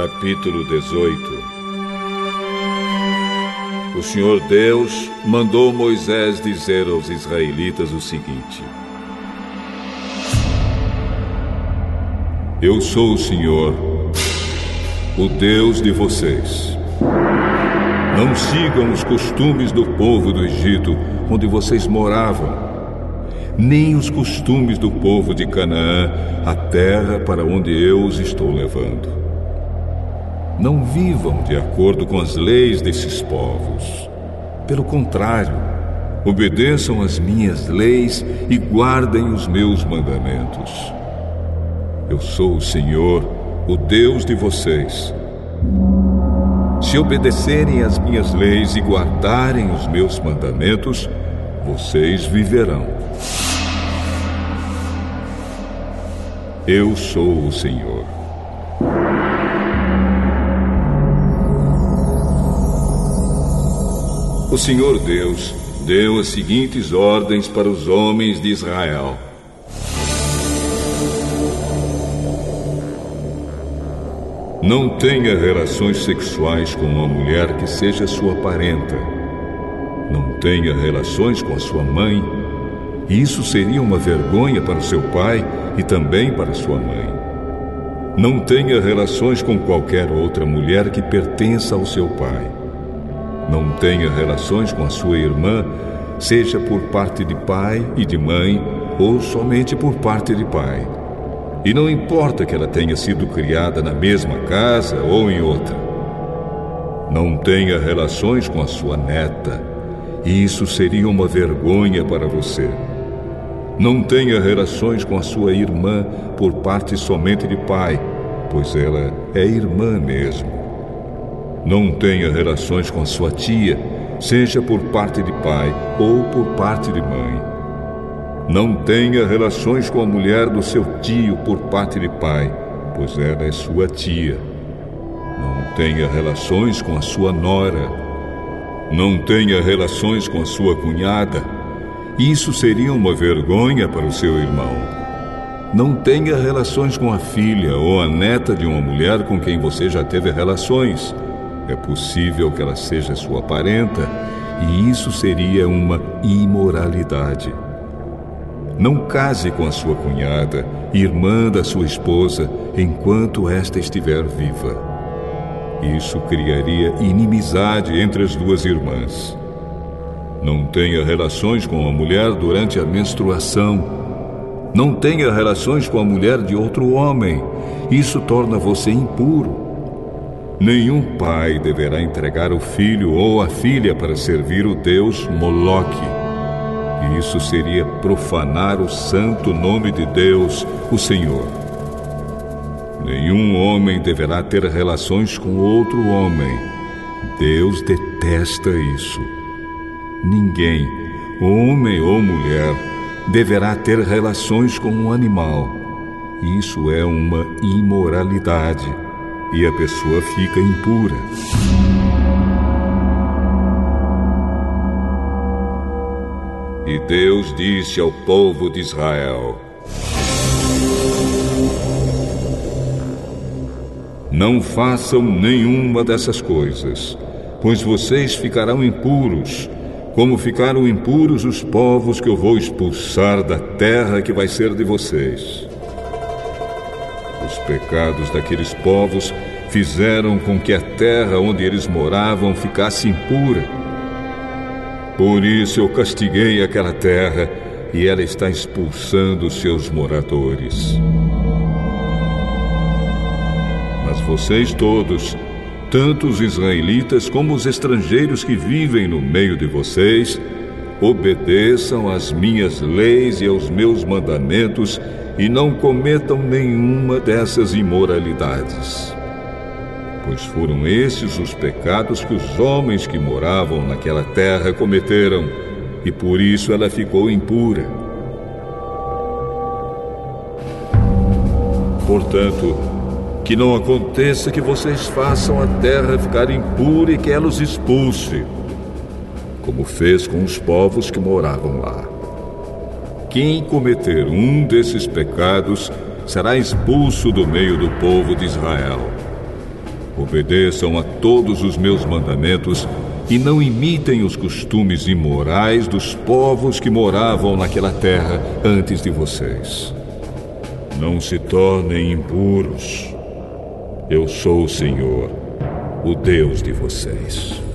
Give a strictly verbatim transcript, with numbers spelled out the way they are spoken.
Capítulo dezoito. O Senhor Deus mandou Moisés dizer aos israelitas o seguinte: Eu sou o Senhor, o Deus de vocês. Não sigam os costumes do povo do Egito, onde vocês moravam, nem os costumes do povo de Canaã, a terra para onde eu os estou levando. Não vivam de acordo com as leis desses povos. Pelo contrário, obedeçam às minhas leis e guardem os meus mandamentos. Eu sou o Senhor, o Deus de vocês. Se obedecerem às minhas leis e guardarem os meus mandamentos, vocês viverão. Eu sou o Senhor. O Senhor Deus deu as seguintes ordens para os homens de Israel. Não tenha relações sexuais com uma mulher que seja sua parenta. Não tenha relações com a sua mãe. Isso seria uma vergonha para o seu pai e também para sua mãe. Não tenha relações com qualquer outra mulher que pertença ao seu pai. Não tenha relações com a sua irmã, seja por parte de pai e de mãe ou somente por parte de pai. E não importa que ela tenha sido criada na mesma casa ou em outra. Não tenha relações com a sua neta. Isso seria uma vergonha para você. Não tenha relações com a sua irmã por parte somente de pai, pois ela é irmã mesmo. Não tenha relações com a sua tia, seja por parte de pai ou por parte de mãe. Não tenha relações com a mulher do seu tio por parte de pai, pois ela é sua tia. Não tenha relações com a sua nora. Não tenha relações com a sua cunhada. Isso seria uma vergonha para o seu irmão. Não tenha relações com a filha ou a neta de uma mulher com quem você já teve relações. É possível que ela seja sua parenta, e isso seria uma imoralidade. Não case com a sua cunhada, irmã da sua esposa, enquanto esta estiver viva. Isso criaria inimizade entre as duas irmãs. Não tenha relações com a mulher durante a menstruação. Não tenha relações com a mulher de outro homem. Isso torna você impuro. Nenhum pai deverá entregar o filho ou a filha para servir o deus Moloque. Isso seria profanar o santo nome de Deus, o Senhor. Nenhum homem deverá ter relações com outro homem. Deus detesta isso. Ninguém, homem ou mulher, deverá ter relações com um animal. Isso é uma imoralidade e a pessoa fica impura. E Deus disse ao povo de Israel: Não façam nenhuma dessas coisas, pois vocês ficarão impuros, como ficaram impuros os povos que eu vou expulsar da terra que vai ser de vocês. Os pecados daqueles povos fizeram com que a terra onde eles moravam ficasse impura. Por isso eu castiguei aquela terra e ela está expulsando os seus moradores. Mas vocês todos, tanto os israelitas como os estrangeiros que vivem no meio de vocês, obedeçam às minhas leis e aos meus mandamentos e não cometam nenhuma dessas imoralidades. Pois foram esses os pecados que os homens que moravam naquela terra cometeram, e por isso ela ficou impura. Portanto, que não aconteça que vocês façam a terra ficar impura e que ela os expulse, como fez com os povos que moravam lá. Quem cometer um desses pecados será expulso do meio do povo de Israel. Obedeçam a todos os meus mandamentos e não imitem os costumes imorais dos povos que moravam naquela terra antes de vocês. Não se tornem impuros. Eu sou o Senhor, o Deus de vocês.